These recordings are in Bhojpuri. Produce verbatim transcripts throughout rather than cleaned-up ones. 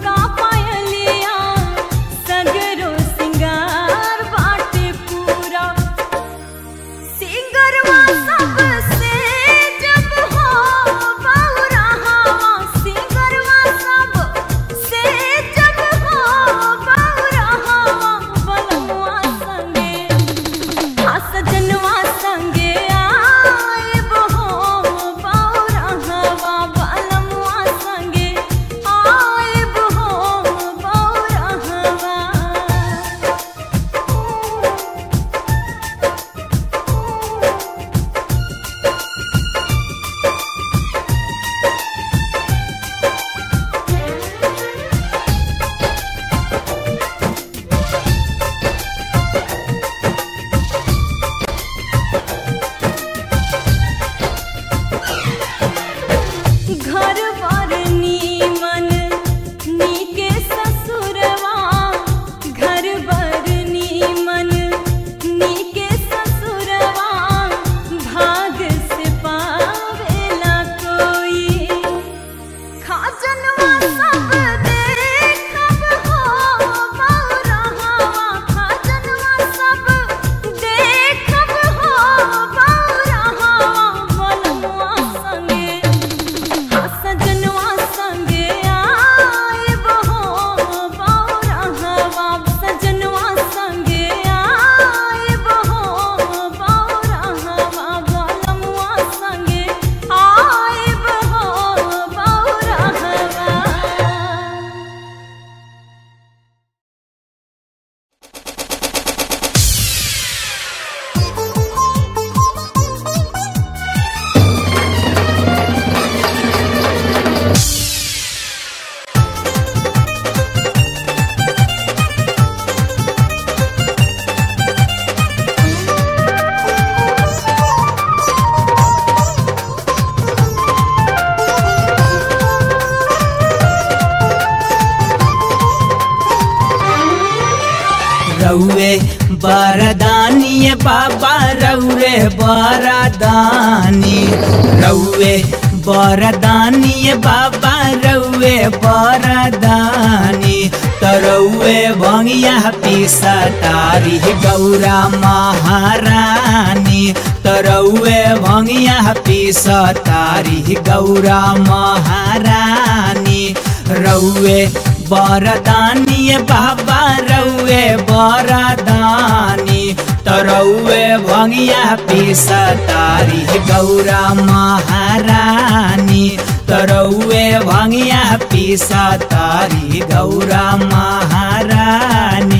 रउए बरदानी बाबा रउए बरदानी रउए बरदानी बाबा रउए बरदानी तरउए भंगिया पीसा तारी गौरा महारानी तरउए भंगिया पीसा तारी गौरा महारानी रउए बरदानी बाबा रउए बरदानी तरउए भंगिया पीसा तारी गौरा महारानी तरउए भंगिया पीसा तारी गौरा महारानी।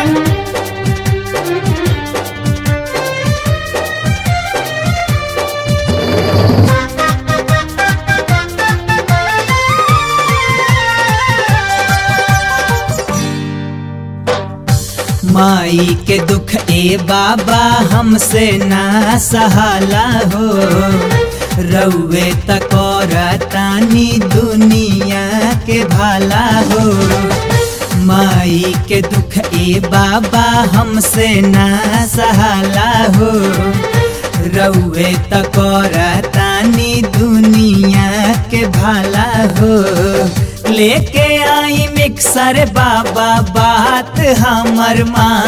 माई के दुख ए बाबा हमसे ना सहाला हो रउए तकोरतानी दुनिया के भाला हो माई के दुख ए बाबा हमसे ना सहाला हो रउए तकोरतानी दुनिया के भाला हो लेके आई मिक्सर बाबा बात हमर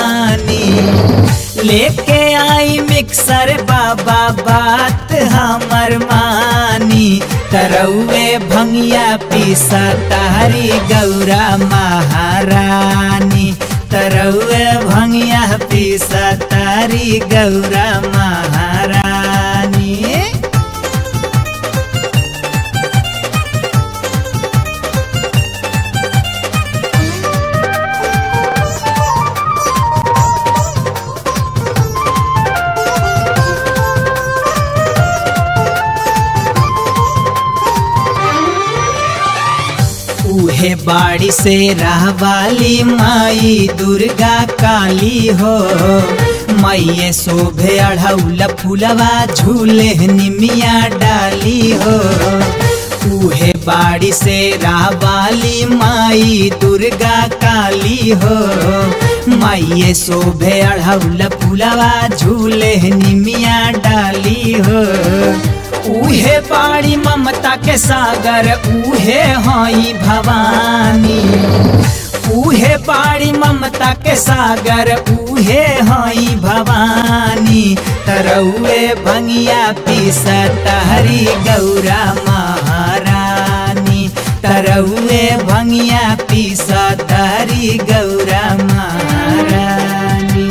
मानी लेके आई मिक्सर बाबा बात हमर मानी तरउए भंगिया पीसा तारी गौरा महारानी तरउए भंगिया पीसा तारी गौरा महारानी। उहे बाड़ी से रहवाली माई दुर्गा काली हो माइये शोभे अढ़ौला फूलवा झूले निमिया डाली हो उहे बाड़ी से रहवाली माई दुर्गा काली हो माइये शोभे अढ़ौला फूलवा झूले निमिया डाली हो उहे बाड़ी ममता के सागर उहे हई भवानी। उहे बाड़ी ममता के सागर उहे हई भवानी। तरौए भंगिया पीसत हरी गौरा महारानी। तरौए भंगिया पीसत हरी गौरा महारानी।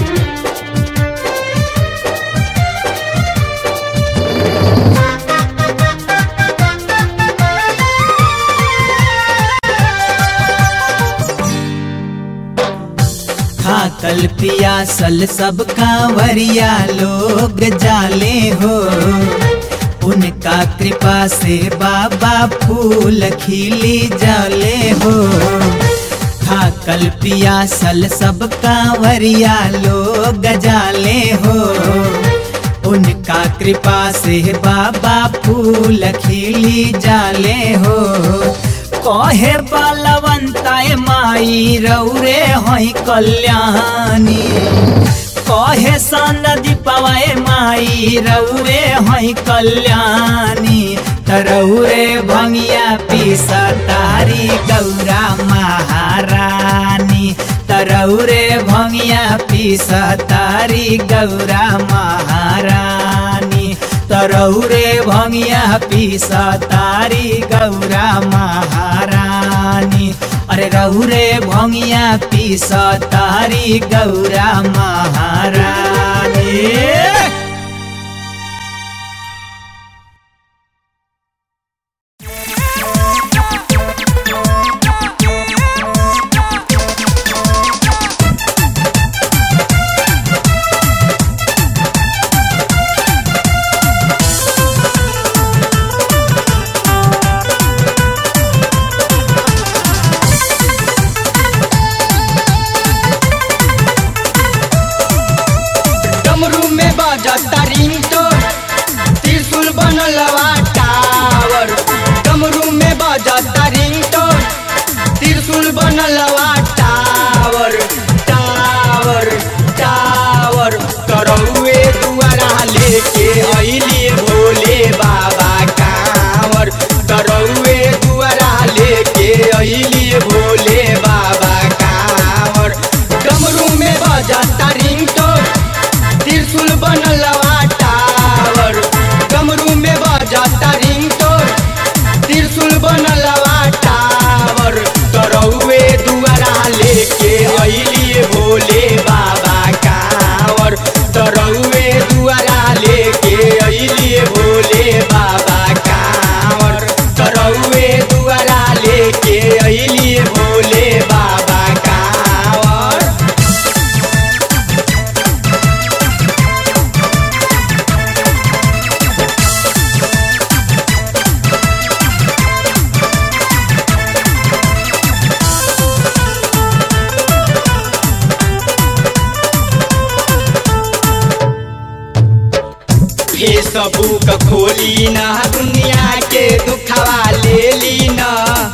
थाकल पियासल सब कांवरिया लोग जाले हो। उनका कृपा से बाबा फूल खिली जाले हो। थाकल पियासल सब कांवरिया लोग जाले हो। उनका कृपा से बाबा फूल खिली जाले हो। कहे बलवंताए माई रौरे हई कल्याणी। कहे सनदी पवाए माई रौरे हई कल्याणी। तरौरे भंगिया पीसतारी गौरा महारानी। तरौरे भंगिया पीसतारी गौरा महारानी। तरौरे भंगिया पीसतारी गौरा महारानी। अरे रौरे भंगिया पीसतारी गौरा महारानी। फेसबुक खोली ना दुनिया के दुखवा ले ली ना।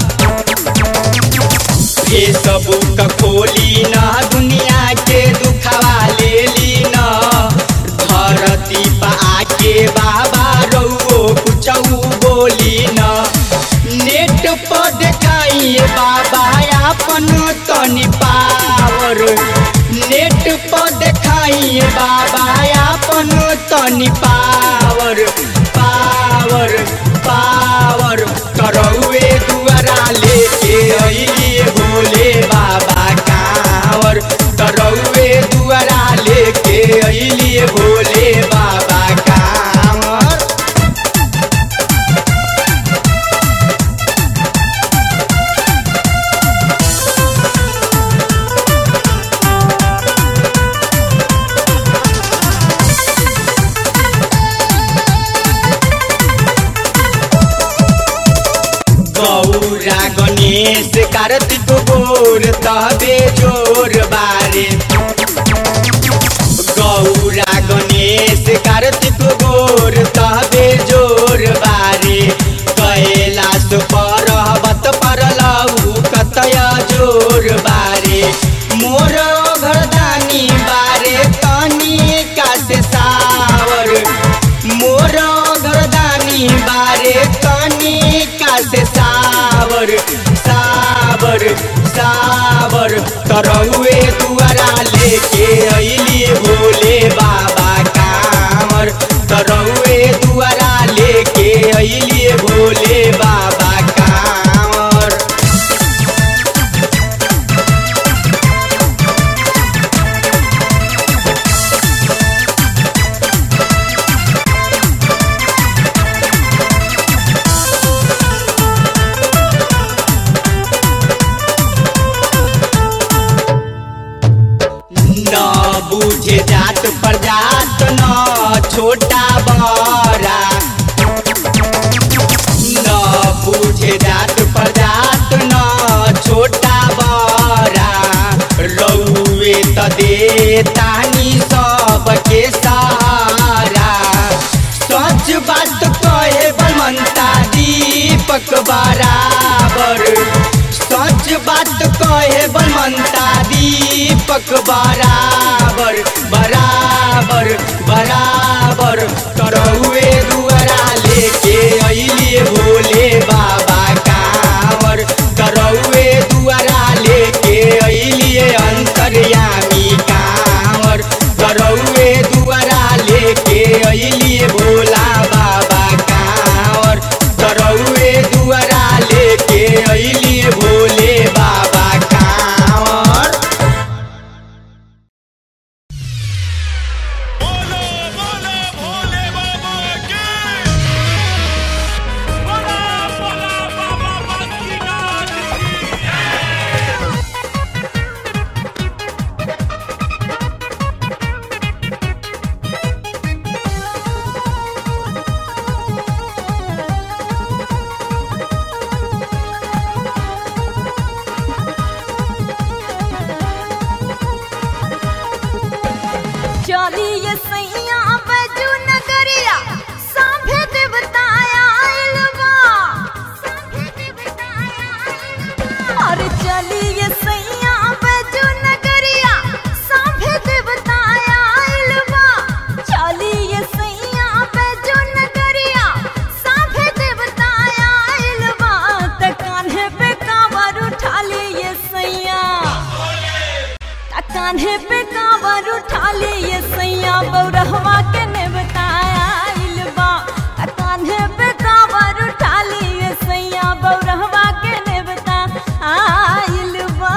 फेसबुक खोली ना दुनिया के दुखवा ले ली ना। धरती पा आके बाबा रउओ कुछऊ बोली ना। नेट पर देखाइए बाबा अपन तनी पावर। नेट पर देखाइए बाबा अपन तनी पावर पावर पावर। करौए दुआरा लेके अइलिए भोले बाबा कांवर। करौए दुआरा लेके अइलिए भोले बाबा कांवर। गौरा गणेश कार्तिक गोर तबे जोर बारे। गौरा गणेश कार्तिक गोर तबे जोर बारे। कैलाश पर्वत पर लऊ कतय जोर बारे। मोर घरदानी बारे तनी का से सावर। मोर घरदानी सावर तरौए दुआरा लेके अइली भोले बाबा कांवर तरौए दुआरा लेके अइली भोले बाबा कांवर। न बुझे जात प्रजात न छोटा बड़ा न बुझे जात प्रजात न छोटा बड़ा रउए त दे तानी सबके सहारा सच बात कहे बनता दीपक बराबर सच बात कहे बनता दीपक बराबर बराबर बराबर तरौए दुआरा लेके अइली भोले बाबा कांवर तरौए दुआरा लेके अइली अंतर्यामी कांवर तरौए दुआरा लेके अइली भोला बाबा कांवर तरौए दुआरा लेके अइली भोले बाबा कांवर। चलिए सैया बजू नगरिया सांभे देवताया आइलबा अरे चलिए सैया बजू नगरिया सांभे देवताया आइलबा चलिए सैया बजू नगरिया सांभे देवताया आइलबा त कान्हे पे कांवर उठा लिए सैया त कान्हे पे कांवर उठा लिए सैया बौरहवा के ने बताया आइलबा कान्हे पे कांवर उठा लिए सैया बौरहवा के ने बता आइलबा।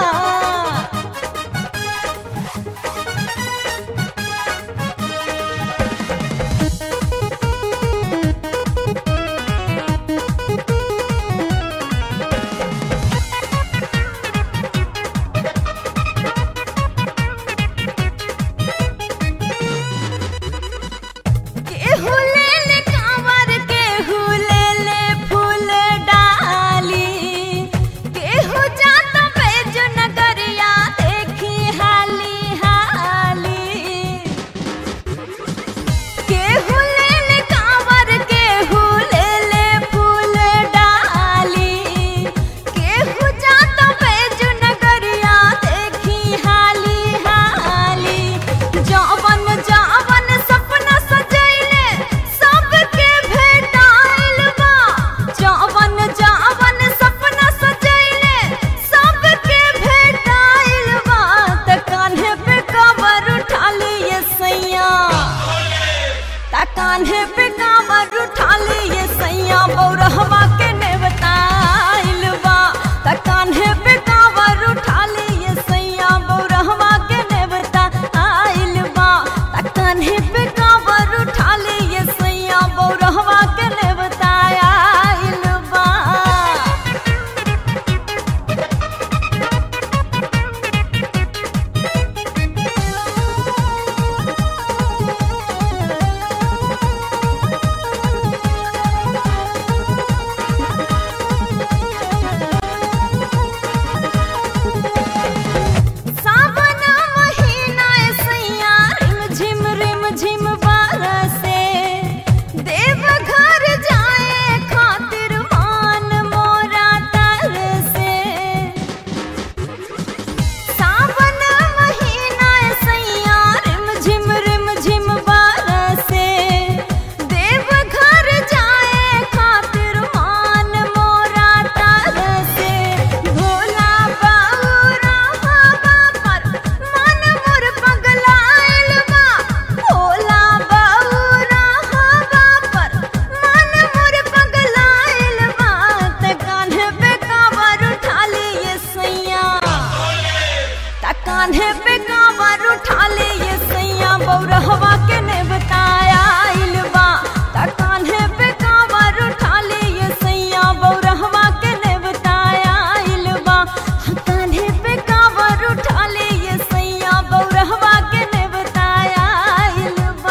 कान्हे पे कांवर उठा ले ये सैया बौरहवा के ने बताया इलबा त कान्हे पे कांवर उठा ले ये सैया बौरहवा के ने बताया इलबा कान्हे पे कांवर उठा ले ये सैया बौरहवा के ने बताया इलबा।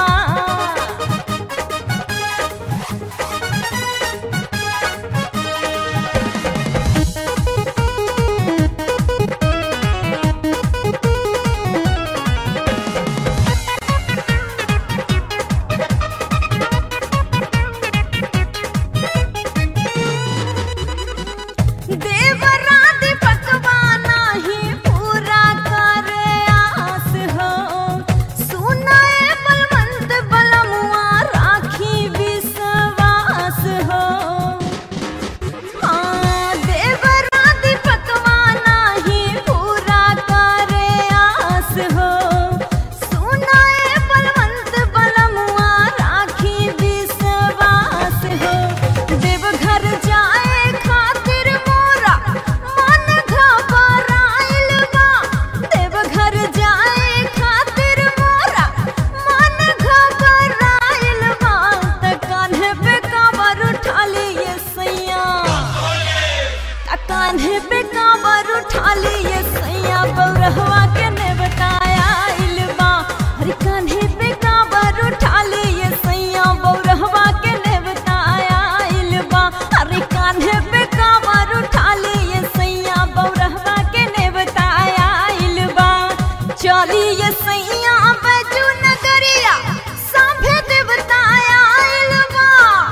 कान्हे पे कांवर उठा ले ये सैया बौरहवा के ने बताया इलबा अरे कान्हे पे कांवर उठा ले ये सैया बौरहवा के ने बताया इलबा अरे कान्हे पे कांवर उठा ले ये सैया बौरहवा के ने बताया इलबा। चली ये सैया बैजू नगरिया सांभे दे बताया इलबा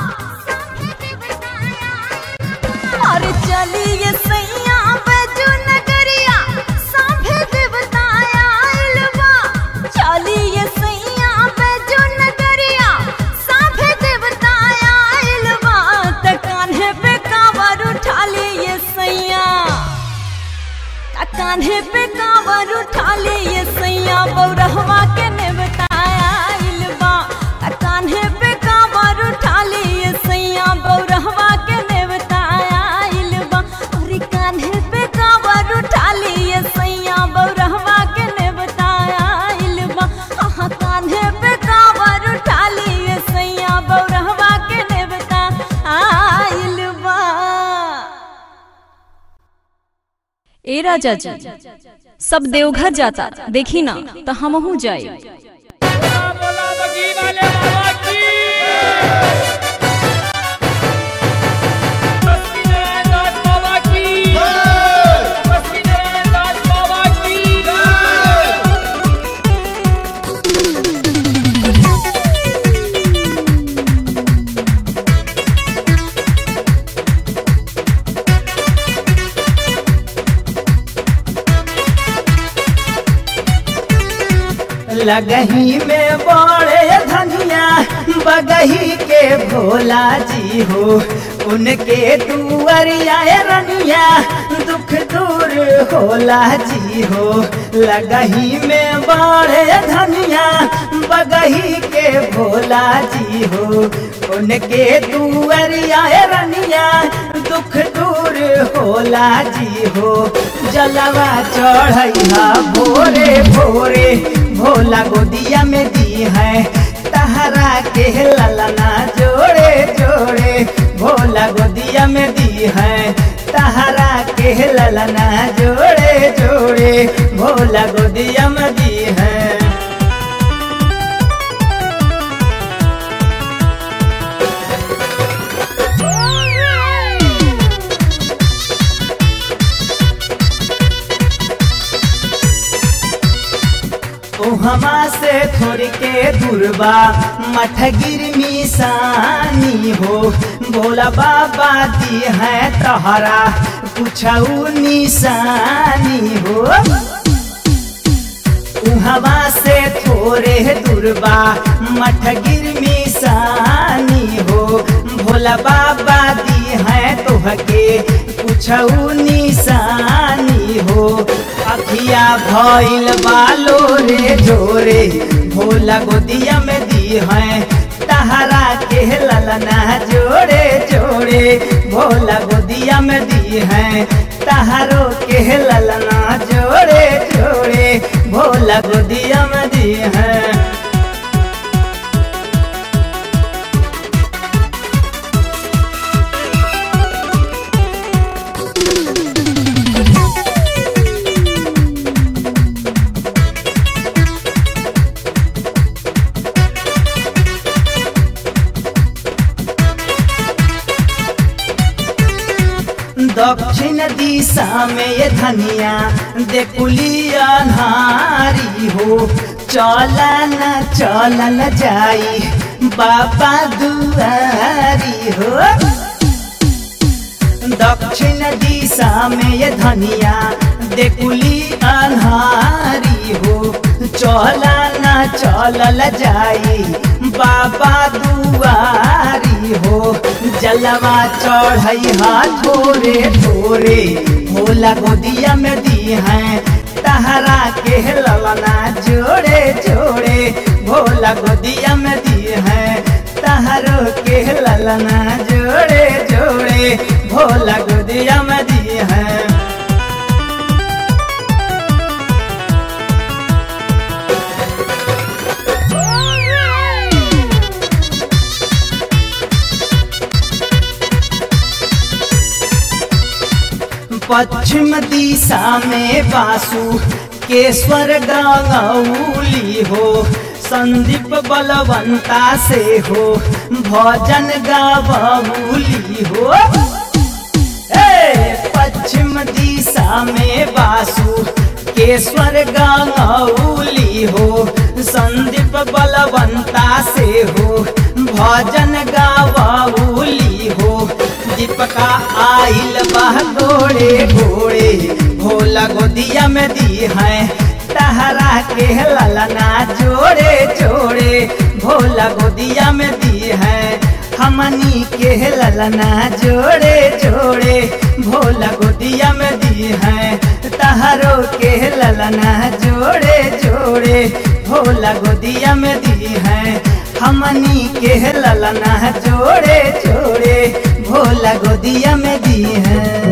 अरे चली ये सैया बैजू नगरिया सांभे दे बताया इलबा चली ये सैया बैजू नगरिया सांभे दे बताया इलबा त कान्हे पे कांवर उठा ले ये सैया त कान्हे पे कांवर उठा ले ये सैया बौरहवा के ने बताया इलबा त कान्हे पे कांवर उठा ले ये सैया बौरहवा के ने बताया इलबा अरे कान्हे पे कांवर उठा ले ये सैया बौरहवा के ने बताया इलबा हाँ कान्हे पे कांवर उठा ले ये सैया बौरहवा के ने बताया इलबा। ए राजा जी सब देवघर जाता देखी ना तो हमहू जाए। लगही में बड़े धनिया बगही के भोला जी हो उनके दुआरिया रनिया दुख दूर होला जी हो। लगही में बड़े धनिया बगही के भोला जी हो उनके दुआरिया रनिया दुख दूर होला जी हो। जलवा चढ़ैया भोरे भोरे भोला गोदिया में दी है तहरा के ललना जोड़े जोड़े भोला गोदिया में दी है तहरा के ललना जोड़े जोड़े भोला गोदिया में दी है। हमा से थोड़ के दुर्बा मठगिर मिसानी हो भोला बाबा दी है तहरा कुछ निशानी हो। हवा से थोड़े दुर्बा मठगिर मिसानी हो भोला बाबा दी है तोहके कुछ निशानी हो। अखिया भइल बालो रे जोरे भोला गोदिया में दी है तहरा के ललना जोड़े जोड़े भोला गोदिया में दी है तहरो के ललना जोड़े जोड़े दिशा में ये धनिया देखुली अन्हारी हो, चलन चलन जाई बाबा दुआरी हो। दक्षिण दिशा में ये धनिया देखुली अन्हारी हो, चलन चलल जाई बाबा दुआरी हो। जलवा चढ़ई हा थोरे थोरे भोला गोदिया में दी है तहरा के ललना जोड़े जोड़े भोला गोदिया में दी है तहरो के ललना जोड़े जोड़े भोला गोदिया में दी है। पश्चिम दिशा में वासु केश्वर गंगौली हो, संदीप बलवंता से हो भजन गावली हो। पश्चिम दिशा में वासु केश्वर गंगौली हो, संदीप बलवंता से हो भजन गावली हो। दीपका आइल बह घोड़े घोड़े भोला गोदिया में दी है तहरा के ललना जोड़े जोड़े भोला गोदिया में दी है। हमनी के ललना जोड़े जोड़े भोला गोदिया में दी है तहरो के ललना जोड़े जोड़े भोला गोदिया में दी है। हमनी के ललना जोड़े जोड़े भोला गोदिया में दी है।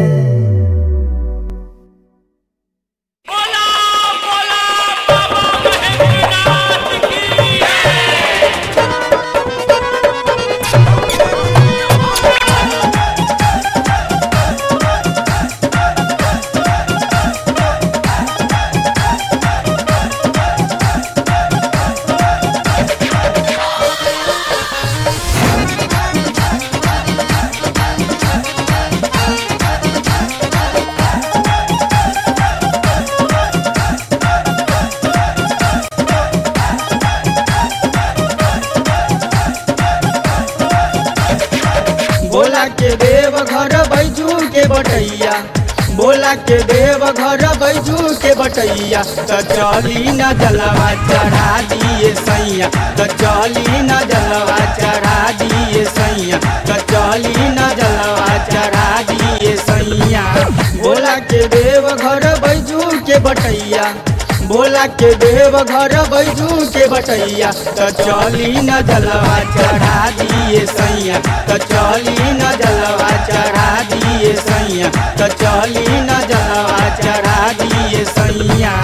बोला के देव घर बैजू के बटैया, बोला के देव घर बैजू के बटैया, तो चली न जलवा चढ़ा दिए सैया, तो चली न जलवा चढ़ा दिए सैया, तो चली न जलवा चढ़ा दिए सैया। बोला के देव घर बैजू के बटैया, बोला के देव घर बैजू के बटैया, तो चली न जलवा चढ़ा दिए सैया, तो चली न जलवा चढ़ा दिए सैया, तो चली न जलवा चढ़ा दिए सैया।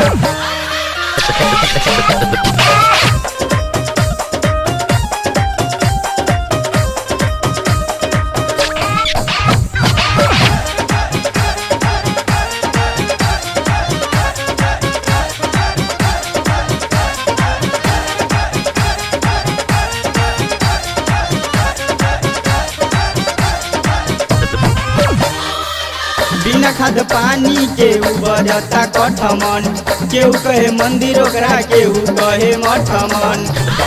बिना खाद पानी के उबरता कठमन, केहू कहे मंदिर ओकरा केहू कहे मठमन।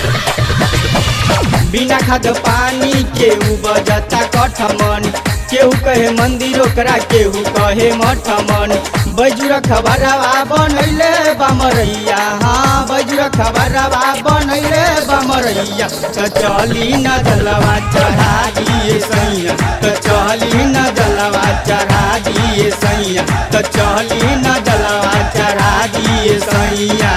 बिना खाद पानी के उबरता कठमन, केहू कहे मंदिर ओकरा केहू कहे मठमन। बैजुर खबरवा बनैले बामरैया, हाँ बैजुर खबरवा बनैले बामरैया, तो चली न जलवा चढ़ा दिए सैया, तो चली न जलवा चढ़ा दिए सैया, तो चली न जलवा चढ़ा दिए सैया।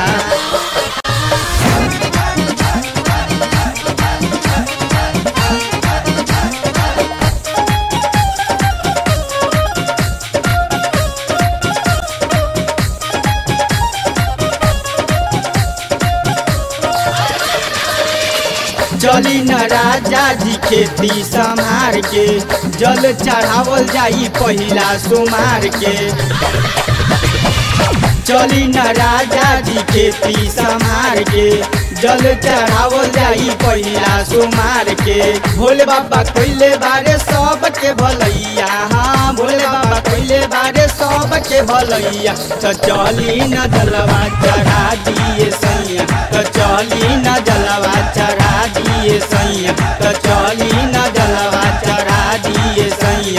चली न राजा जी खेती संभार के, जल चढ़ावल जाई पहिला सोमार के। चली न राजा जी खेती संभार के, जल चढ़ावल जाई पहिला सोमार के। भोले बाबा कोइले बारे सबके भलैया, हाँ भोले बाबा कोइले बारे सबके भलैया। तो चली न जलवा चढ़ा दिए सैया, तो चली न जलवा चढ़ा दिए सैया, तो चली न जलवा चढ़ा दिए सैया।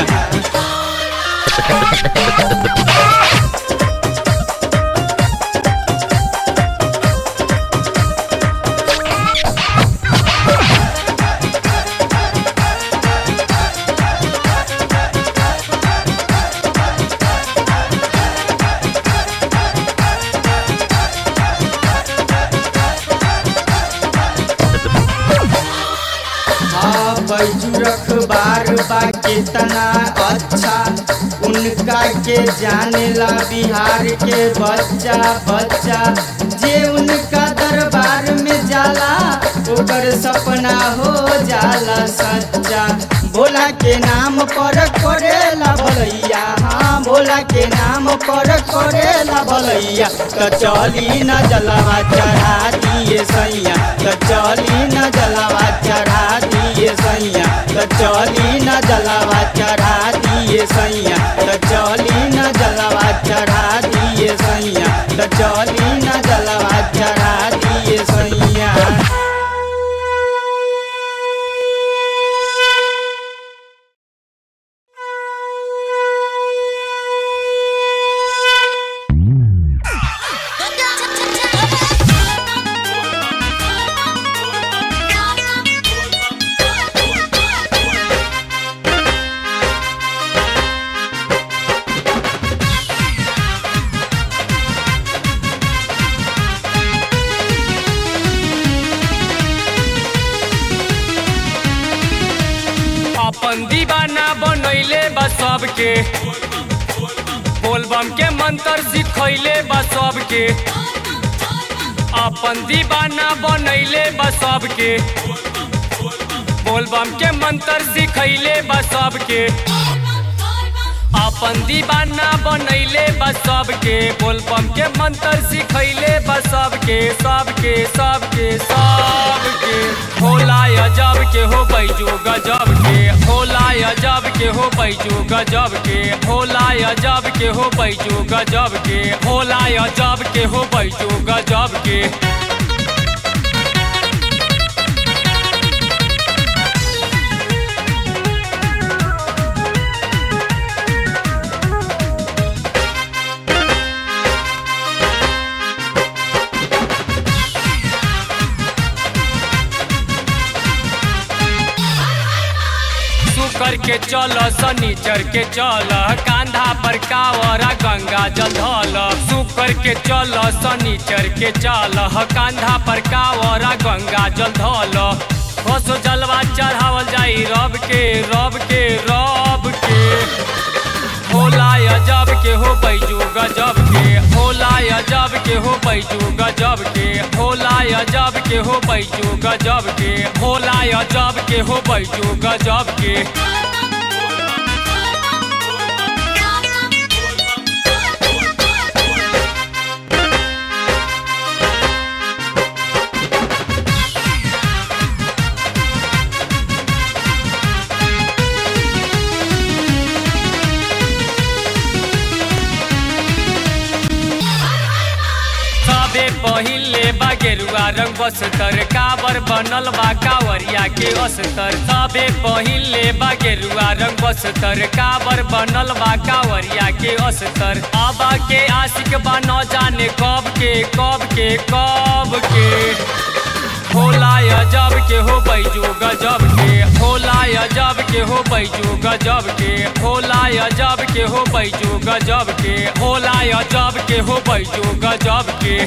बैजू रखबार बा कितना अच्छा, उनका के जानेला बिहार के बच्चा बच्चा। जे उनका दरबार में जाला ओकर सपना हो जाला सच्चा। भोला के नाम पर करेला भलैया, हाँ भोला के नाम पर करेला भलैया। तो चली न जलवा चढ़ा दिए सैया, तो चली न जलवा चढ़ा दिए सैया, तो चली न जलवा चढ़ा दिए सैया, तो चली न जलवा चढ़ा दिए सैया, तो चली न जलवा चढ़ा दिए सैया। अपन दीवाना बनैले बा सबके, बोलबम के मंत्र सिखैले बा सबके। अपन दीवाना बनैले बा सबके, बोलबम के मंत्र सिखैले बा सबके। अपन दीवाना बनैले बा सबके, बोलबम के मंत्र सिखैले बा सबके सबके सबके सबके। भोला अजब के हो बैजू गजब के, भोला अजब के हो बैजू गजब के, भोला अजब के हो बैजू गजब के, भोला अजब के हो बैजू गजब के। करके चल शनिचर के चल, कांधा पर कावरा गंगा जल धल। सुकर के चल शनिचर के चल, कांधा पर कावरा गंगा जल धल। बसो जलवा चढ़ावल जाई रब के रब के रब के। भोला अजब के हो बैजू गजब के, भोला अजब के हो बैजू गजब के, भोला अजब के हो बैजू गजब के, भोला अजब के हो बैजू गजब के। पहिले बा गेरुआ रंग बस्तर, काबर बनल बा कावरिया के अस्तर। सबे पहिले बा गेरुआ रंग बस्तर, काबर बनल बा कावरिया के अस्तर। बाबा के आशिक बा न जाने कब के कब के कब के। भोला अजब के हो बैजू गजब के, भोला अजब के हो बैजू गजब के, भोला अजब के हो बैजू गजब के, भोला अजब के हो बैजू गजब के।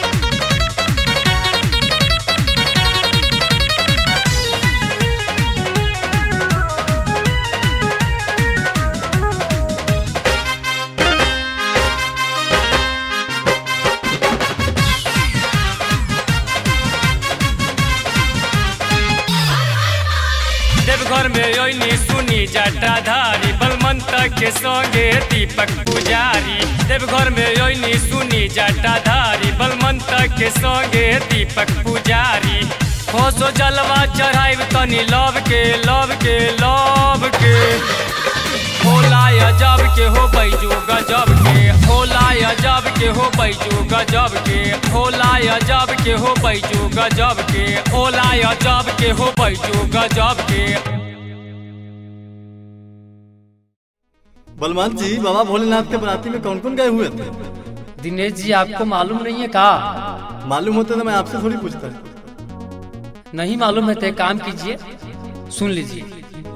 देवघर में ओइनी सुनी जटाधारी, बलवंत के संगे दीपक पुजारी। देवघर में ओइनी सुनी जटाधारी, बलवंत के संगे दीपक पुजारी। ओसो जलवा चढ़ाइब तनी लव के लव के लव के होला अजब के हो बैजू गजब के होला अजब के हो बैजू गजब के होला अजब के हो बैजू गजब के होला अजब के हो बैजू गजब के। बलवंत जी, बाबा भोलेनाथ के बराती में कौन कौन गए हुए थे? दिनेश जी, आपको मालूम नहीं है का? मालूम होता तो मैं आपसे थोड़ी पूछता। नहीं मालूम है तो एक काम कीजिए, सुन लीजिए।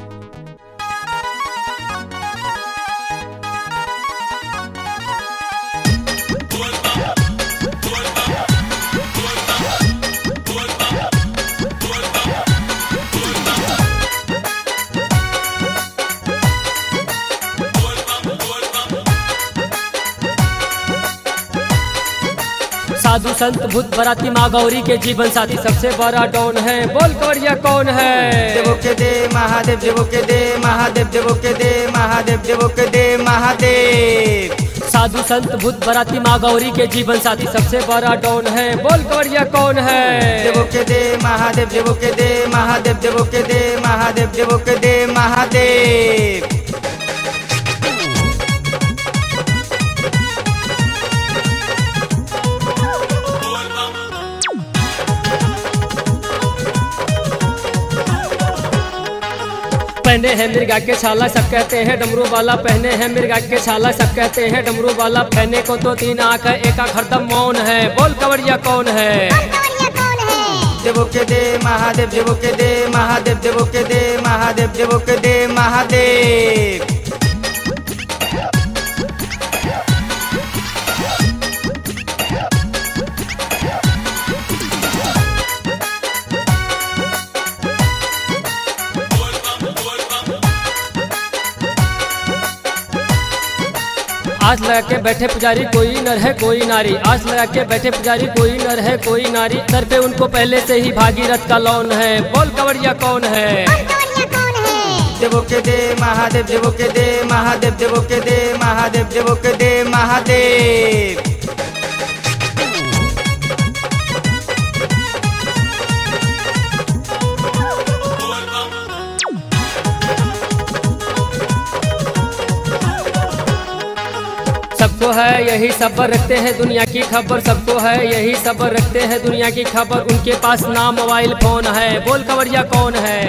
साधु संत भूत बराती माँ गौरी के जीवन साथी सबसे बड़ा डॉन है। बोल कवरिया कौन है? देवो के दे महादेव, देवो के दे महादेव, देवो के दे महादेव, देवो के दे महादेव। साधु संत भूत बराती माँ गौरी के जीवन साथी सबसे बड़ा डॉन है। बोल कवरिया कौन है? देवो के दे महादेव, देवो के दे महादेव, देवो के दे महादेव, देवो के दे महादेव। पहने हैं मिर्गा के छाला सब कहते हैं डमरू वाला, पहने हैं मिर्गा के छाला सब कहते हैं डमरू वाला। पहने को तो तीन आंख है, एक आंख हरदम मौन है। बोल कवरिया कौन है? देवो के दे महादेव, देवो के दे महादेव, देवो के दे महादेव, देवो के दे महादेव। आस लगा के बैठे पुजारी कोई नर है कोई नारी, आस लगा के बैठे पुजारी कोई नर है कोई नारी। सर पे उनको पहले से ही भागीरथ का लौन है। बोल कवरिया कौन है? देवो के दे महादेव, देवो के दे महादेव, देवो के दे महादेव, देवो के दे महादेव। सबको है यही सबर रखते हैं दुनिया की खबर, सबको है यही सबर रखते हैं दुनिया की खबर। उनके पास ना मोबाइल फोन है। बोल कवरिया कौन है?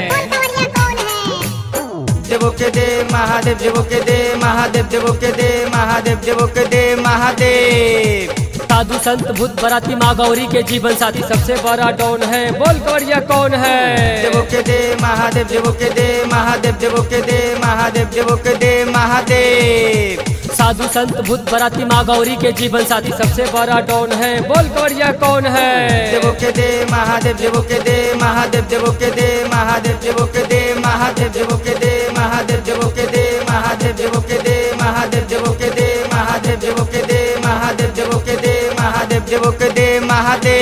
देवो के दे महादेव, देवो के दे महादेव, देवो के दे महादेव, देवो के दे महादेव। साधु संत भूत बराती माँ गौरी के जीवन साथी सबसे बड़ा डॉन है। बोल कवरिया कौन है? देवो के दे महादेव, देवो के दे महादेव, देवो के दे महादेव, देवो के दे महादेव। साधु संत भूत बराती माँ गौरी के जीवन साथी सबसे बड़ा डॉन है। बोल कवरिया कौन है? देवो के दे महादेव, देवो के दे महादेव, देवो के दे महादेव, देवो के दे महादेव, देवो के दे महादेव, देवो के दे महादेव, देवो के दे महादेव, देवो के दे महादेव, देवो के दे महादेव, देवो के दे महादेव, देवो के दे महादेव।